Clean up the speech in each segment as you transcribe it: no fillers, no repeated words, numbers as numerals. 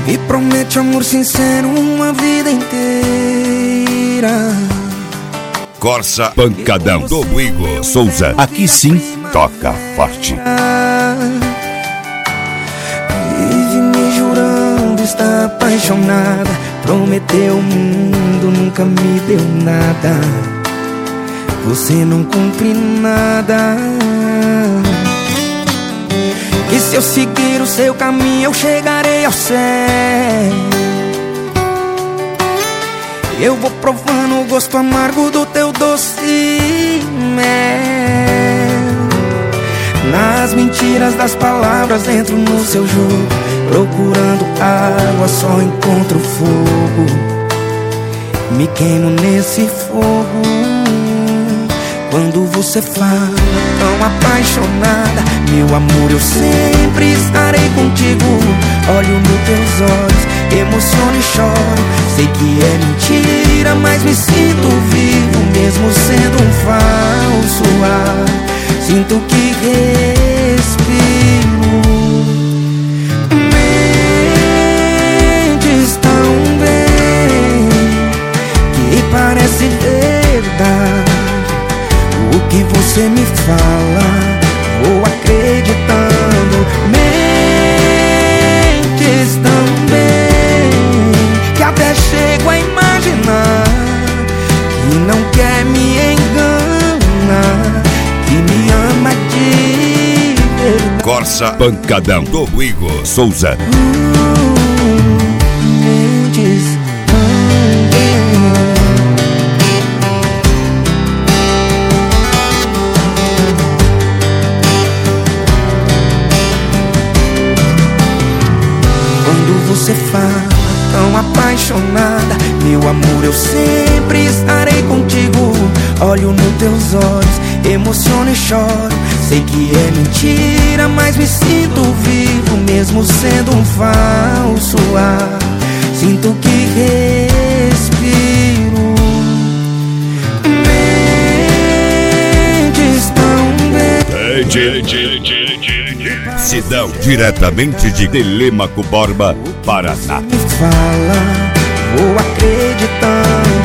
Me promete amor sincero uma vida inteira. Corsa Pancadão do Igor Souza. Aqui sim toca forte. Vive me jurando estar apaixonada. Prometeu o mundo, nunca me deu nada. Você não cumpre nada. E se eu seguir o seu caminho eu chegarei ao céu. Eu vou provando o gosto amargo do teu doce mel. Nas mentiras das palavras entro no seu jogo. Procurando água só encontro fogo. Me queimo nesse fogo. Quando você fala tão apaixonada, meu amor, eu sempre estarei contigo. Olho nos teus olhos, emociono e choro. Sei que é mentira, mas me sinto vivo, mesmo sendo um falso ar. Sinto que respiro. Mentes tão bem que parece verdade. O que você me fala, vou acreditando. Mentes tão bem que até chego a imaginar que não quer me enganar, que me ama de verdade. Corsa Pancadão do Igor Souza. Mentes tão bem. Você fala tão apaixonada, meu amor, eu sempre estarei contigo. Olho nos teus olhos, emociono e choro. Sei que é mentira, mas me sinto vivo, mesmo sendo um falso ar. Sinto que respiro. Mentes tão bem. Sidão, diretamente de Telêmaco Borba, Paraná. Me fala, vou acreditando.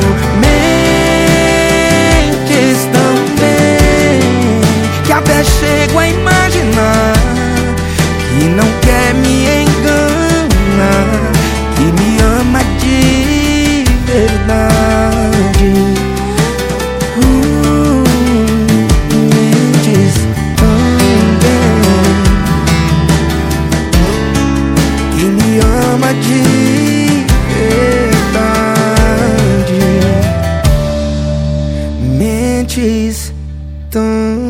Mentes tão bem que até chego a imaginar que não quer me enganar, que me ama de verdade. Mentes tão bem que me ama de verdade. Mentes tão